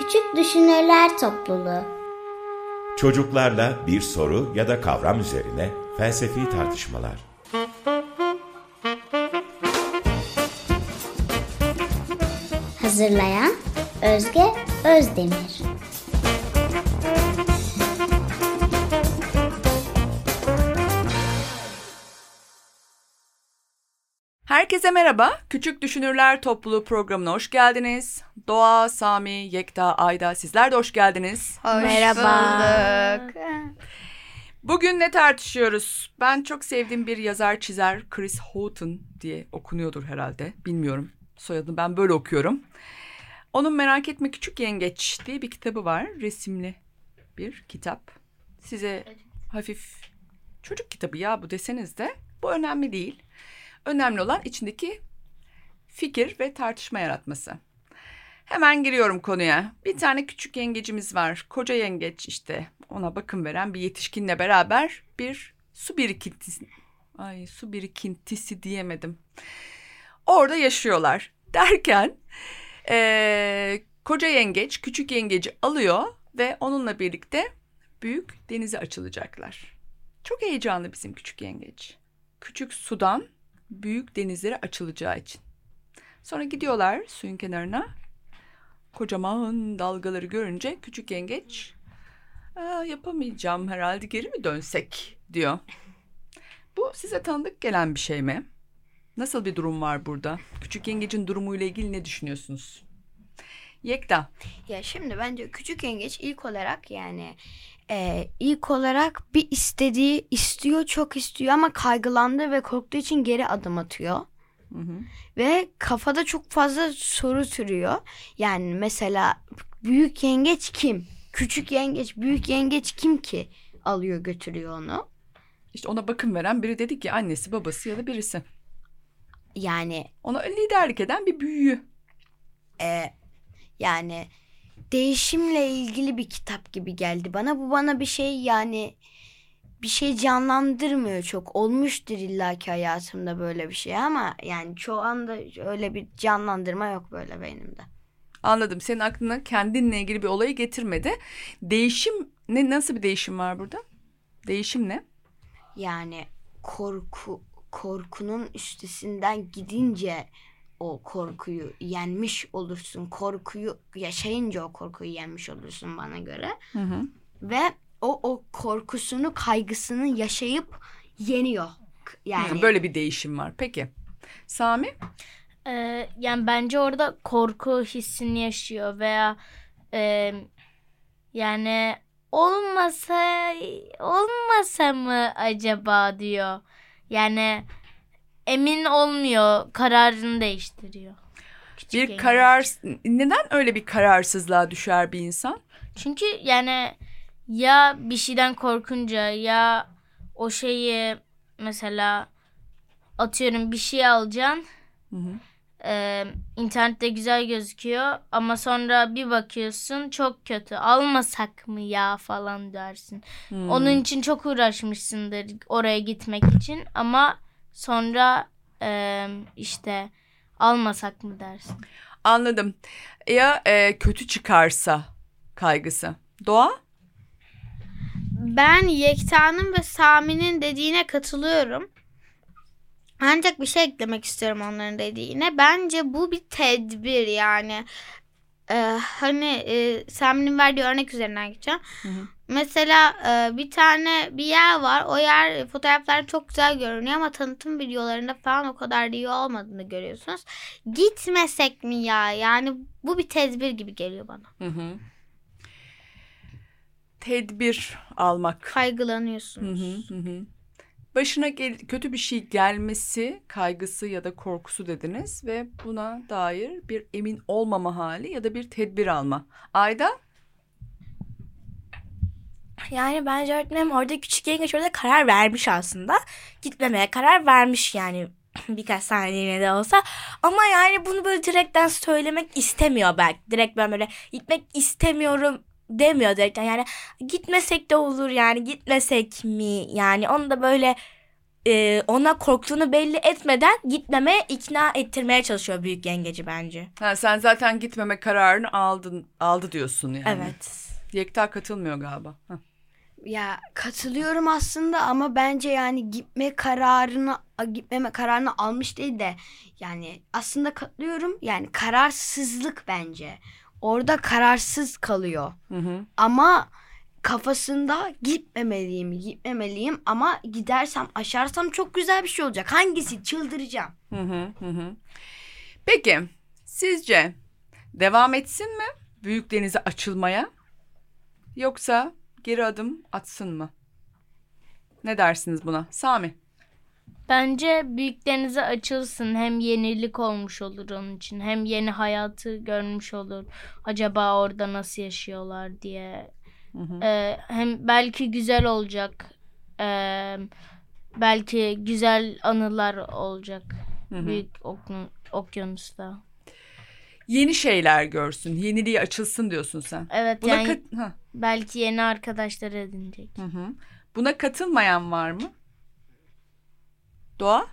Küçük Düşünürler Topluluğu. Çocuklarla bir soru ya da kavram üzerine felsefi tartışmalar. Hazırlayan Özge Özdemir. Herkese merhaba. Küçük Düşünürler Topluluğu programına hoş geldiniz. Doğa, Sami, Yekta, Ayda sizler de hoş geldiniz. Merhaba. Bugün ne tartışıyoruz? Ben çok sevdiğim bir yazar çizer Chris Houghton diye okunuyordur herhalde. Bilmiyorum. Soyadını ben böyle okuyorum. Onun Merak Etme Küçük Yengeç diye bir kitabı var. Resimli bir kitap. Size hafif çocuk kitabı ya bu deseniz de bu önemli değil. Önemli olan içindeki fikir ve tartışma yaratması. Hemen giriyorum konuya. Bir tane küçük yengecimiz var. Koca yengeç işte. Ona bakım veren bir yetişkinle beraber bir su birikintisi diyemedim. Orada yaşıyorlar. Derken koca yengeç küçük yengeci alıyor ve onunla birlikte büyük denize açılacaklar. Çok heyecanlı bizim küçük yengeç. Küçük sudan büyük denizlere açılacağı için. Sonra gidiyorlar suyun kenarına. Kocaman dalgaları görünce küçük yengeç yapamayacağım herhalde geri mi dönsek diyor. Bu size tanıdık gelen bir şey mi? Nasıl bir durum var burada? Küçük yengecin durumuyla ilgili ne düşünüyorsunuz? Yekta. Ya şimdi bence küçük yengeç ilk olarak bir istiyor, çok istiyor ama kaygılandı ve korktuğu için geri adım atıyor. Hı. Ve kafada çok fazla soru türüyor. Yani mesela büyük yengeç kim? Küçük yengeç, büyük yengeç kim ki alıyor götürüyor onu? İşte ona bakım veren biri dedi ki annesi, babası ya da birisi. Yani ona liderlik eden bir büyüğü. Yani değişimle ilgili bir kitap gibi geldi bana. Bu bana bir şey canlandırmıyor çok. Olmuştur illaki hayatımda böyle bir şey ama yani çoğu anda öyle bir canlandırma yok böyle beynimde. Anladım. Senin aklına kendinle ilgili bir olayı getirmedi. Değişim ne? Nasıl bir değişim var burada? Değişim ne? Yani korkunun üstesinden gidince o korkuyu yenmiş olursun. Korkuyu yaşayınca o korkuyu yenmiş olursun bana göre. Hı hı. Ve o korkusunu, kaygısını yaşayıp yeniyor. Yani böyle bir değişim var. Peki. Sami? Yani bence orada korku hissini yaşıyor veya yani olmasa mı acaba diyor. Yani emin olmuyor, kararını değiştiriyor. Neden öyle bir kararsızlığa düşer bir insan? Çünkü yani ya bir şeyden korkunca ya o şeyi mesela atıyorum bir şey alacaksın. Hı hı. İnternette güzel gözüküyor ama sonra bir bakıyorsun çok kötü. Almasak mı ya falan dersin. Onun için çok uğraşmışsındır oraya gitmek için ama sonra işte almasak mı dersin? Anladım. Ya kötü çıkarsa kaygısı. Doğa? Ben Yekta'nın ve Sami'nin dediğine katılıyorum. Ancak bir şey eklemek istiyorum onların dediğine. Bence bu bir tedbir yani. Sami'nin verdiği örnek üzerinden gideceğim. Hı hı. Mesela bir yer var. O yer fotoğraflarda çok güzel görünüyor ama tanıtım videolarında falan o kadar iyi olmadığını görüyorsunuz. Gitmesek mi ya? Yani bu bir tedbir gibi geliyor bana. Hı hı. Tedbir almak. Kaygılanıyorsunuz. Hı hı. Başına kötü bir şey gelmesi kaygısı ya da korkusu dediniz ve buna dair bir emin olmama hali ya da bir tedbir alma. Ayda? Yani bence öğretmenim orada küçük yengeç orada karar vermiş aslında. Gitmemeye karar vermiş yani birkaç saniyeliğine de olsa. Ama yani bunu böyle direkten söylemek istemiyor belki. Direkt böyle gitmek istemiyorum demiyor direkt. Yani gitmesek de olur yani gitmesek mi? Yani onu da böyle ona korktuğunu belli etmeden gitmemeye ikna ettirmeye çalışıyor büyük yengeci bence. Ha, sen zaten gitmeme kararını aldı diyorsun yani. Evet. Yekta katılmıyor galiba. Hah. Ya katılıyorum aslında ama bence yani gitmeme kararını almış değil de yani aslında katılıyorum. Yani kararsızlık bence. Orada kararsız kalıyor. Ama kafasında gitmemeliyim ama gidersem aşarsam çok güzel bir şey olacak. Hangisi? Çıldıracağım. Peki sizce devam etsin mi büyük denize açılmaya yoksa geri adım atsın mı? Ne dersiniz buna? Sami? Bence büyük denize açılsın. Hem yenilik olmuş olur onun için. Hem yeni hayatı görmüş olur. Acaba orada nasıl yaşıyorlar diye. Hem belki güzel olacak. Belki güzel anılar olacak. Büyük okyanusta. Yeni şeyler görsün. Yeniliğe açılsın diyorsun sen. Evet Buna yani belki yeni arkadaşlar edinecek. Buna katılmayan var mı? Doğa?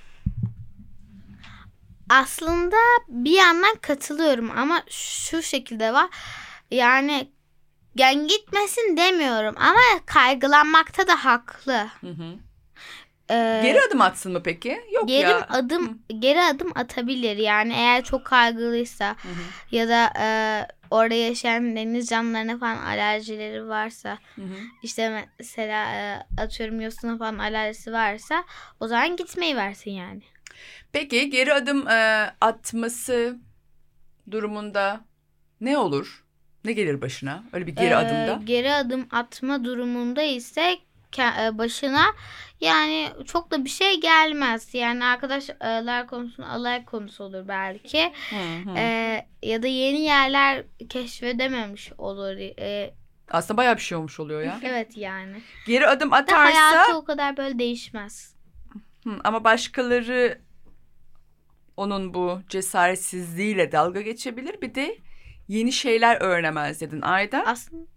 Aslında bir yandan katılıyorum ama şu şekilde var. Yani gitmesin demiyorum ama kaygılanmakta da haklı. Geri adım atsın mı peki? Yok Geri adım atabilir. Yani eğer çok kaygılıysa ya da orada yaşayan deniz canlılarına falan alerjileri varsa, işte mesela atıyorum yosuna falan alerjisi varsa o zaman gitmeyi versin yani. Peki geri adım atması durumunda ne olur? Ne gelir başına? Öyle bir geri adımda. Geri adım atma durumunda ise başına yani çok da bir şey gelmez. Yani arkadaşlar konusunda alay konusu olur belki. Ya da yeni yerler keşfedememiş olur. Aslında bayağı bir şey olmuş oluyor ya. Evet yani. Geri adım atarsa... Hayatı o kadar böyle değişmez. Ama başkaları onun bu cesaretsizliğiyle dalga geçebilir. Bir de yeni şeyler öğrenemez dedin Ayda. Aslında...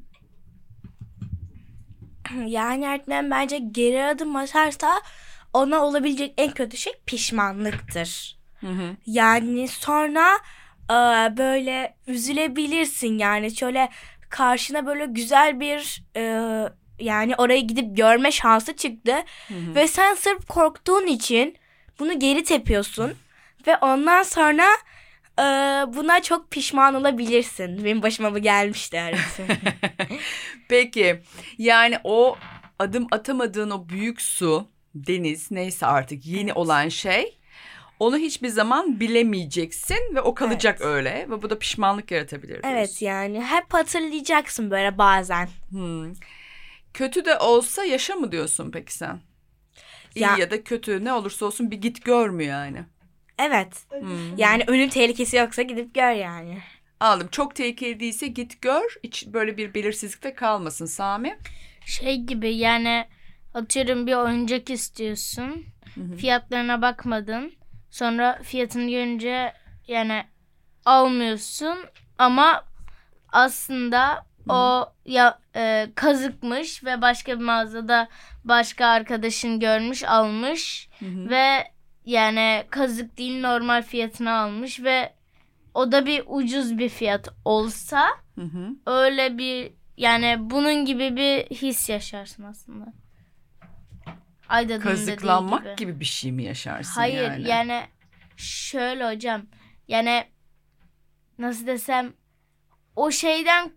Yani öğretmen bence geri adım atarsa ona olabilecek en kötü şey pişmanlıktır. Yani sonra böyle üzülebilirsin yani şöyle karşına böyle güzel bir yani oraya gidip görme şansı çıktı ve sen sırf korktuğun için bunu geri tepiyorsun ve ondan sonra buna çok pişman olabilirsin. Benim başıma bu gelmişti öğretmenim. Peki yani o adım atamadığın o büyük su, deniz neyse artık yeni olan şey, onu hiçbir zaman bilemeyeceksin ve o kalacak öyle ve bu da pişmanlık yaratabilir diyorsun. Evet yani hep hatırlayacaksın böyle bazen. Kötü de olsa yaşa mı diyorsun peki sen? İyi ya da kötü ne olursa olsun bir git gör mü yani? Evet. Yani ölüm tehlikesi yoksa gidip gör yani. Anladım. Çok tehlikeli değilse git gör. Hiç böyle bir belirsizlikte kalmasın. Sami? Şey gibi yani atıyorum bir oyuncak istiyorsun. Fiyatlarına bakmadın. Sonra fiyatını görünce yani almıyorsun. Ama aslında o kazıkmış ve başka bir mağazada başka arkadaşın görmüş almış. Ve yani kazık değil normal fiyatını almış ve o da bir ucuz bir fiyat olsa öyle bir yani bunun gibi bir his yaşarsın aslında. Ayda'nın Kazıklanmak gibi bir şey mi yaşarsın? Hayır yani şöyle hocam yani nasıl desem o şeyden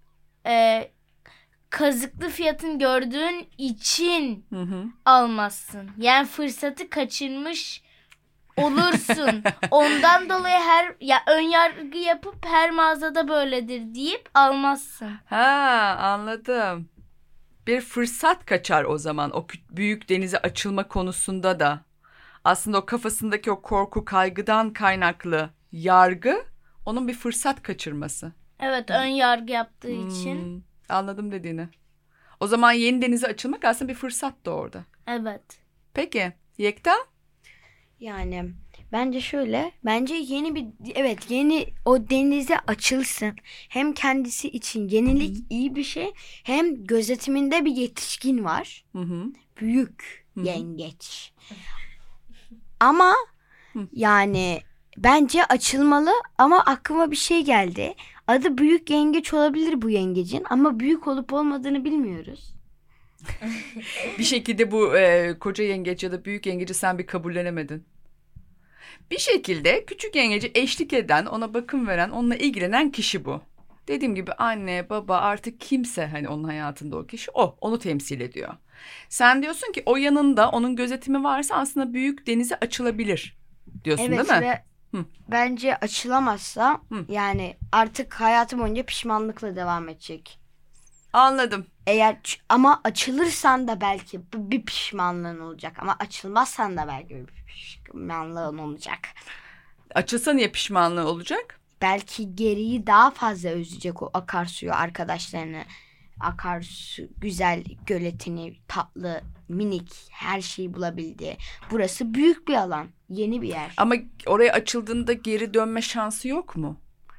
kazıklı fiyatını gördüğün için almazsın. Yani fırsatı kaçırmış olursun. Ondan dolayı ön yargı yapıp her mağazada böyledir deyip almazsın. Anladım. Bir fırsat kaçar o zaman o büyük denize açılma konusunda da. Aslında o kafasındaki o korku, kaygıdan kaynaklı yargı onun bir fırsat kaçırması. Evet, ön yargı yaptığı için. Anladım dediğini. O zaman yeni denize açılmak aslında bir fırsat da orada. Evet. Peki Yekta? Yani bence şöyle, bence yeni o denize açılsın. Hem kendisi için yenilik iyi bir şey, hem gözetiminde bir yetişkin var. Büyük yengeç. Ama yani bence açılmalı ama aklıma bir şey geldi. Adı büyük yengeç olabilir bu yengecin ama büyük olup olmadığını bilmiyoruz. Bir şekilde bu koca yengeç ya da büyük yengeci sen bir kabullenemedin. Bir şekilde küçük yengeci eşlik eden, ona bakım veren, onunla ilgilenen kişi bu. Dediğim gibi anne, baba, artık kimse hani onun hayatında o kişi o. Onu temsil ediyor. Sen diyorsun ki o yanında onun gözetimi varsa aslında büyük denize açılabilir diyorsun, Evet değil mi? ve bence açılamazsa yani artık hayatı boyunca pişmanlıkla devam edecek. Anladım. Ama açılırsan da belki bir pişmanlığın olacak ama açılmazsan da belki bir pişmanlığın olacak. Açılsa niye pişmanlığı olacak? Belki geriyi daha fazla özleyecek o akarsuyu, arkadaşlarını, akarsu güzel göletini, tatlı, minik her şeyi bulabildi. Burası büyük bir alan, yeni bir yer. Ama oraya açıldığında geri dönme şansı yok mu?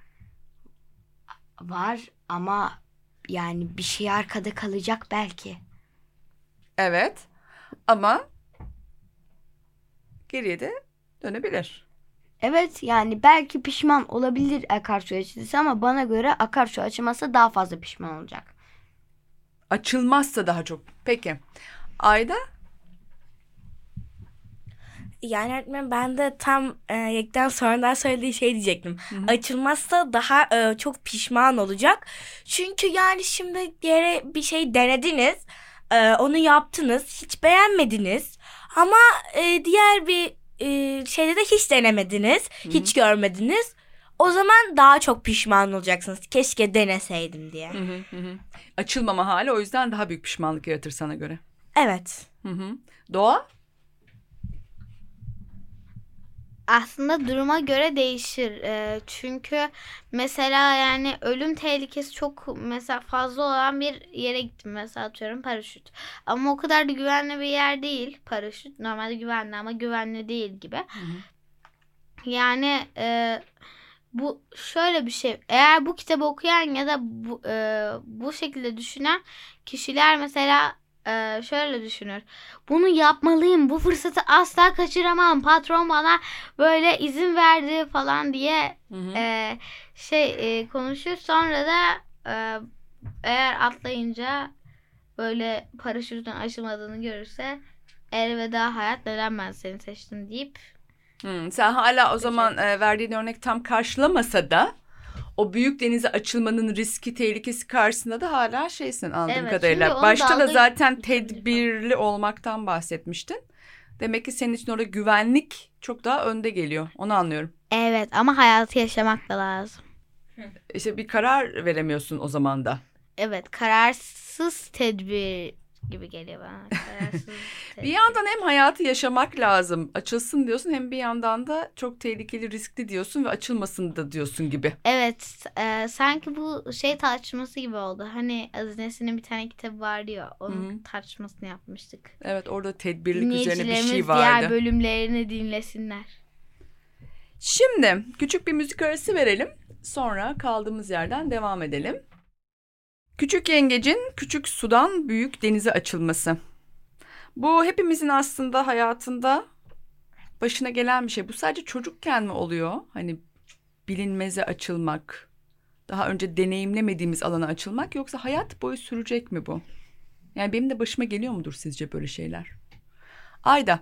Var ama yani bir şey arkada kalacak belki. Evet. Ama geriye de dönebilir. Evet yani belki pişman olabilir akarsu açılırsa ama bana göre akarsu açılmazsa daha fazla pişman olacak. Açılmazsa daha çok. Peki. Ayda? Yani öğretmenim ben de tam Yekten sonradan söylediği şey diyecektim. Açılmazsa daha çok pişman olacak. Çünkü yani şimdi yere bir şey denediniz. Onu yaptınız. Hiç beğenmediniz. Ama diğer bir şeyde de hiç denemediniz. Hiç görmediniz. O zaman daha çok pişman olacaksınız. Keşke deneseydim diye. Açılmama hali o yüzden daha büyük pişmanlık yaratır sana göre. Evet. Doğa? Aslında duruma göre değişir. Çünkü mesela yani ölüm tehlikesi çok mesela fazla olan bir yere gittim. Mesela atıyorum paraşüt. Ama o kadar da güvenli bir yer değil paraşüt. Normalde güvenli ama güvenli değil gibi. Yani bu şöyle bir şey. Eğer bu kitabı okuyan ya da bu şekilde düşünen kişiler mesela şöyle düşünür. Bunu yapmalıyım. Bu fırsatı asla kaçıramam. Patron bana böyle izin verdi falan diye konuşur. Sonra da eğer atlayınca böyle paraşütün açılmadığını görürse elveda hayat, neden ben seni seçtim deyip Sen hala o zaman verdiğin örnek tam karşılamasa da o büyük denize açılmanın riski, tehlikesi karşısında da hala şeysin anladığım Evet, kadarıyla. çünkü onun Başta da dalga zaten geçmesi tedbirli olmaktan bahsetmiştin. Demek ki senin için orada güvenlik çok daha önde geliyor. Onu anlıyorum. evet, ama hayatı yaşamak da lazım. İşte bir karar veremiyorsun o zaman da. Evet, kararsız tedbir gibi geliyor bana. Kararsız Bir tedbir. yandan hem hayatı yaşamak lazım, açılsın diyorsun, hem bir yandan da çok tehlikeli, riskli diyorsun ve açılmasın da diyorsun gibi. Evet, sanki bu şey tartışması gibi oldu. Hani Aziz Nesin'in bir tane kitabı vardı ya, onun tartışmasını yapmıştık. Evet, orada tedbirlik üzerine bir Dinleyicilerimiz şey diğer vardı. bölümlerini dinlesinler. Şimdi küçük bir müzik arası verelim. Sonra kaldığımız yerden devam edelim. Küçük yengecin küçük sudan büyük denize açılması. Bu hepimizin aslında hayatında başına gelen bir şey. Bu sadece çocukken mi oluyor? Hani bilinmeze açılmak, daha önce deneyimlemediğimiz alana açılmak, yoksa hayat boyu sürecek mi bu? Yani benim de başıma geliyor mudur sizce böyle şeyler? Ayda.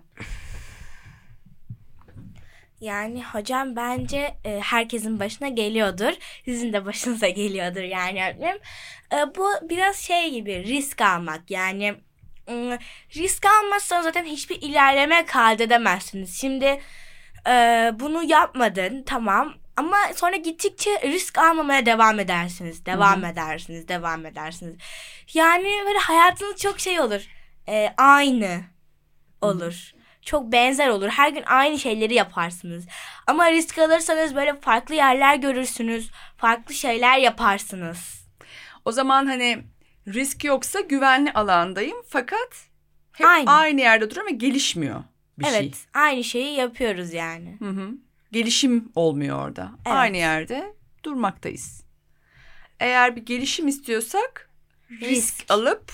Yani hocam bence herkesin başına geliyordur. Sizin de başınıza geliyordur yani öğretmenim. Bu biraz şey gibi, risk almak. Yani risk almazsanız zaten hiçbir ilerleme kaydedemezsiniz. Şimdi bunu yapmadın, tamam. Ama sonra gittikçe risk almamaya devam edersiniz. Devam edersiniz. Yani böyle hayatınız çok şey olur. Aynı olur. Çok benzer olur. Her gün aynı şeyleri yaparsınız. Ama risk alırsanız böyle farklı yerler görürsünüz. Farklı şeyler yaparsınız. O zaman hani risk yoksa güvenli alandayım, fakat hep Aynı. aynı yerde duruyorum ve gelişmiyor bir şey. Evet, aynı şeyi yapıyoruz yani. Gelişim olmuyor orada. Evet. Aynı yerde durmaktayız. Eğer bir gelişim istiyorsak risk alıp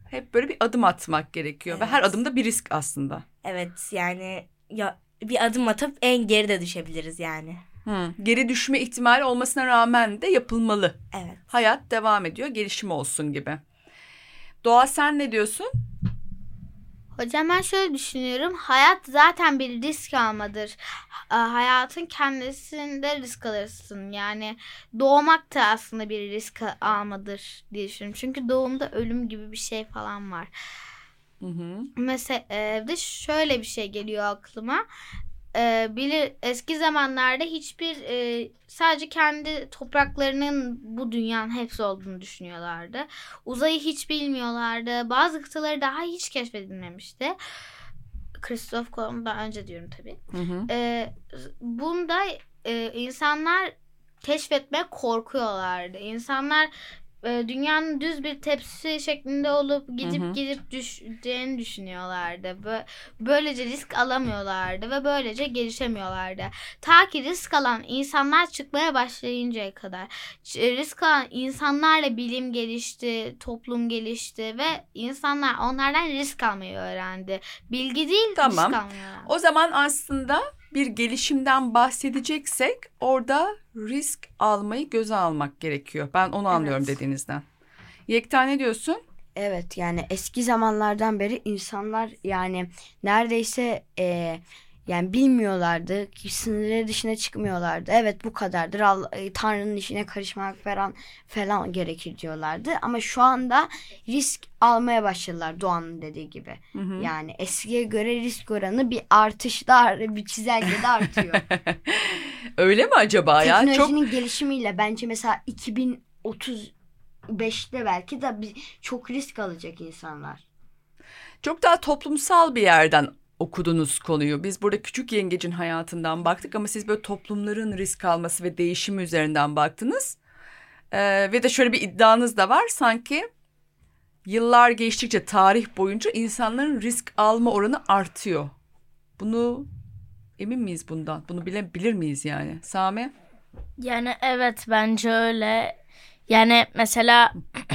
hep böyle bir adım atmak gerekiyor. Evet. Ve her adımda bir risk aslında. Evet yani ya bir adım atıp en geride düşebiliriz yani. Geri düşme ihtimali olmasına rağmen de yapılmalı. Evet. Hayat devam ediyor, gelişim olsun gibi. Doğa, sen ne diyorsun? Hocam ben şöyle düşünüyorum. Hayat zaten bir risk almadır. Hayatın kendisinde risk alırsın. Yani doğmak da aslında bir risk almadır diye düşünüyorum. Çünkü doğumda ölüm gibi bir şey falan var. Mesela de şöyle bir şey geliyor aklıma. Eski zamanlarda hiçbir sadece kendi topraklarının bu dünyanın hepsi olduğunu düşünüyorlardı. Uzayı hiç bilmiyorlardı. Bazı kıtaları daha hiç keşfedilmemişti. Christoph Kolomb'dan önce diyorum tabii. Bunda insanlar keşfetmeye korkuyorlardı. İnsanlar dünyanın düz bir tepsi şeklinde olup gidip düşeceğini düşünüyorlardı. Böylece risk alamıyorlardı ve böylece gelişemiyorlardı. Ta ki risk alan insanlar çıkmaya başlayıncaya kadar. Risk alan insanlarla bilim gelişti, toplum gelişti ve insanlar onlardan risk almayı öğrendi. Bilgi değil, risk almayı öğrendi. O zaman aslında bir gelişimden bahsedeceksek orada risk almayı göze almak gerekiyor. Ben onu anlıyorum dediğinizden. Yekta, ne diyorsun? Evet, yani eski zamanlardan beri insanlar yani neredeyse yani bilmiyorlardı, sınırları dışına çıkmıyorlardı. Evet, bu kadardır, Tanrı'nın işine karışmak falan gerekir diyorlardı. Ama şu anda risk almaya başladılar, Doğan'ın dediği gibi. Yani eskiye göre risk oranı bir artışta, bir çizelgede artıyor. Öyle mi acaba ya? Teknolojinin gelişimiyle bence mesela 2035'te belki de çok risk alacak insanlar. Çok daha toplumsal bir yerden okudunuz konuyu. Biz burada Küçük Yengecin hayatından baktık ama siz böyle toplumların risk alması ve değişimi üzerinden baktınız. Ve de şöyle bir iddianız da var. Sanki yıllar geçtikçe tarih boyunca insanların risk alma oranı artıyor. Bunu emin miyiz bundan? Bunu bilir miyiz yani? Sami? Yani evet, bence öyle. Yani mesela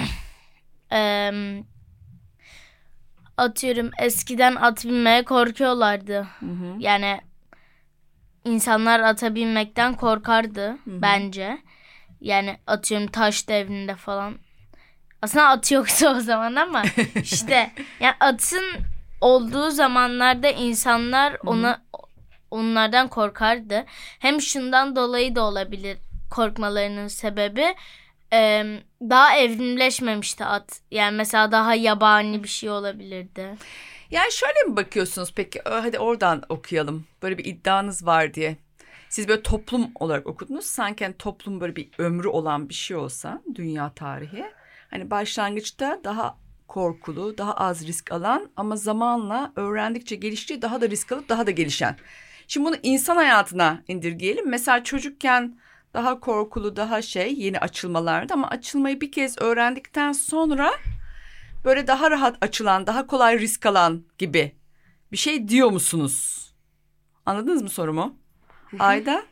atıyorum eskiden at binmeye korkuyorlardı. Yani insanlar ata binmekten korkardı bence. Yani atıyorum taş devrinde falan. Aslında at yoktu o zaman ama işte yani atın olduğu zamanlarda insanlar onlardan korkardı. Hem şundan dolayı da olabilir korkmalarının sebebi. Daha evrimleşmemişti at. Yani mesela daha yabani bir şey olabilirdi. Yani şöyle mi bakıyorsunuz peki? Hadi oradan okuyalım. Böyle bir iddianız var diye. Siz böyle toplum olarak okudunuz. Sanki hani toplum böyle bir ömrü olan bir şey olsa, dünya tarihi. Hani başlangıçta daha korkulu, daha az risk alan ama zamanla öğrendikçe geliştiği daha da risk alıp daha da gelişen. Şimdi bunu insan hayatına indirgeyelim. Mesela çocukken daha korkulu, daha yeni açılmalardı ama açılmayı bir kez öğrendikten sonra böyle daha rahat açılan, daha kolay risk alan gibi bir şey diyor musunuz? Anladınız mı sorumu? Ayda?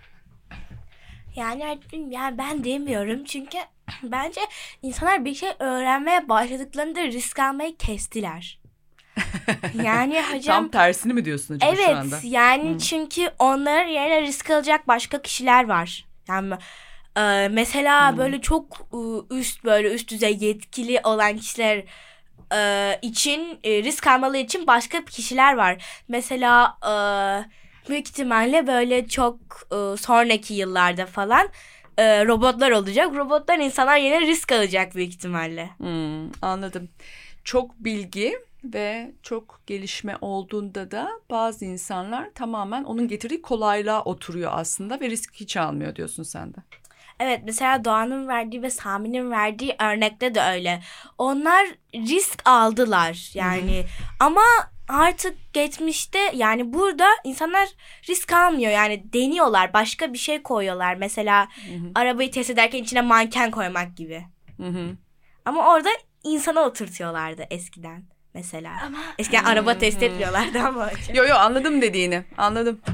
Yani ben demiyorum çünkü bence insanlar bir şey öğrenmeye başladıklarında risk almayı kestiler. Yani hocam... Tam tersini mi diyorsun acaba şu anda? Evet yani çünkü onların yerine risk alacak başka kişiler var. Yani mesela böyle çok üst düzey yetkili olan kişiler için risk almaları için başka kişiler var. Mesela büyük ihtimalle böyle çok sonraki yıllarda falan robotlar olacak. Robotlar insanlar yerine risk alacak büyük ihtimalle. Anladım. Çok bilgi ve çok gelişme olduğunda da bazı insanlar tamamen onun getirdiği kolaylığa oturuyor aslında ve risk hiç almıyor diyorsun sen de. Evet, mesela Doğan'ın verdiği ve Sami'nin verdiği örnekte de öyle. Onlar risk aldılar yani ama artık geçmişte yani burada insanlar risk almıyor yani deniyorlar, başka bir şey koyuyorlar. Mesela arabayı test ederken içine manken koymak gibi. Ama orada insana oturtuyorlardı eskiden mesela. Eskiden araba test etmiyorlardı ama. Yo anladım dediğini, anladım.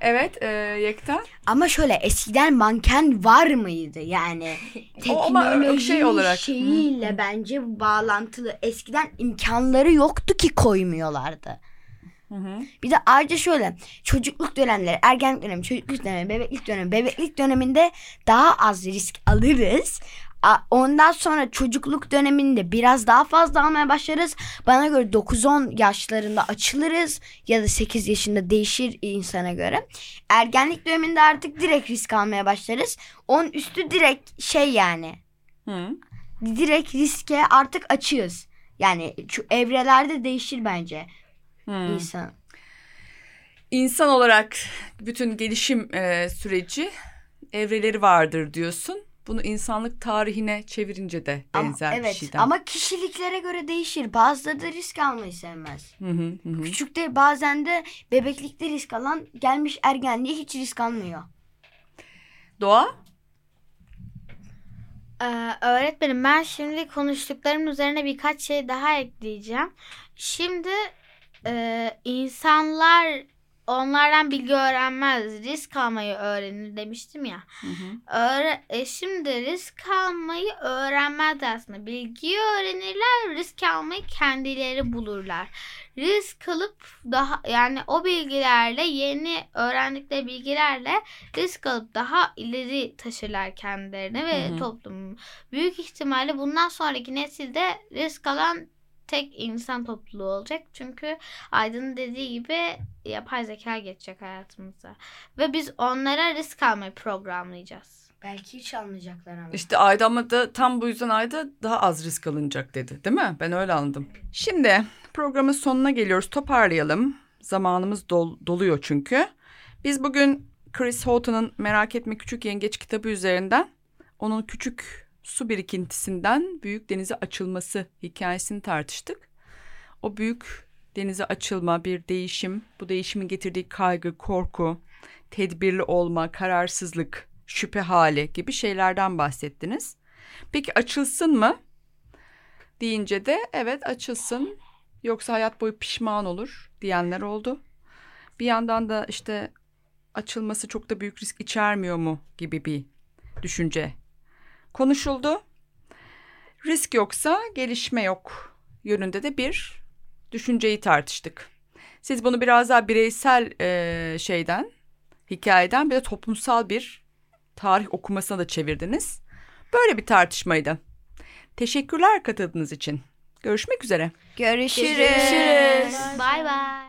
Evet Yekta. Ama şöyle eskiden manken var mıydı? Yani O ama teknoloji şey olarak. şeyiyle bence bu bağlantılı. Eskiden imkanları yoktu ki koymuyorlardı. Bir de ayrıca şöyle çocukluk dönemleri, ergenlik dönemi, çocukluk dönemi, bebeklik dönemi. Bebeklik döneminde daha az risk alırız. Ondan sonra çocukluk döneminde biraz daha fazla almaya başlarız. Bana göre 9-10 yaşlarında açılırız ya da 8 yaşında değişir insana göre. Ergenlik döneminde artık direkt risk almaya başlarız. 10 üstü direkt şey yani. Direkt riske artık açığız. Yani şu evrelerde değişir bence insan. İnsan olarak bütün gelişim süreci evreleri vardır diyorsun. Bunu insanlık tarihine çevirince de benzer bir şeyden. Ama kişiliklere göre değişir. Bazıları da risk almayı sevmez. Küçükte bazen de bebeklikte risk alan gelmiş ergenliğe hiç risk almıyor. Doğa? Öğretmenim ben şimdi konuştuklarım üzerine birkaç şey daha ekleyeceğim. Şimdi insanlar onlardan bilgi öğrenmez, risk almayı öğrenir demiştim ya. Şimdi risk almayı öğrenmez aslında. Bilgiyi öğrenirler, risk almayı kendileri bulurlar. Risk alıp daha yani o bilgilerle yeni öğrendikleri bilgilerle risk alıp daha ileri taşırlar kendilerini ve toplumu. Büyük ihtimalle bundan sonraki nesilde risk alan tek insan topluluğu olacak. Çünkü Aydın'ın dediği gibi yapay zeka geçecek hayatımıza. Ve biz onlara risk almayı programlayacağız. Belki hiç almayacaklar ama. İşte Ayda ama da tam bu yüzden Ayda daha az risk alınacak dedi. Değil mi? Ben öyle anladım. Şimdi programın sonuna geliyoruz. Toparlayalım. Zamanımız doluyor çünkü. Biz bugün Chris Houghton'ın Merak Etme Küçük Yengeç kitabı üzerinden onun küçük su birikintisinden büyük denize açılması hikayesini tartıştık. O büyük denize açılma bir değişim, bu değişimin getirdiği kaygı, korku, tedbirli olma, kararsızlık, şüphe hali gibi şeylerden bahsettiniz. Peki açılsın mı? Deyince de evet açılsın, yoksa hayat boyu pişman olur diyenler oldu. Bir yandan da işte açılması çok da büyük risk içermiyor mu gibi bir düşünce konuşuldu. Risk yoksa gelişme yok yönünde de bir düşünceyi tartıştık. Siz bunu biraz daha bireysel hikayeden bir de toplumsal bir tarih okumasına da çevirdiniz. Böyle bir tartışmaydı. Teşekkürler katıldığınız için. Görüşmek üzere. Görüşürüz. Bye bye.